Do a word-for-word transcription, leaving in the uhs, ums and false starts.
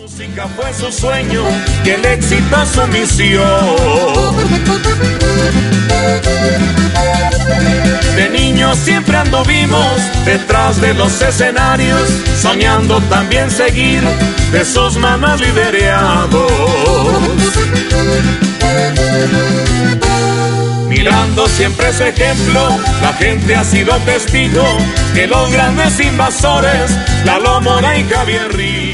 Música fue su sueño y el éxito su misión. De niños siempre anduvimos detrás de los escenarios, soñando también seguir de sus manos liderados. Mirando siempre su ejemplo, la gente ha sido testigo que los grandes invasores, Lalo Mora y Javier Ríos,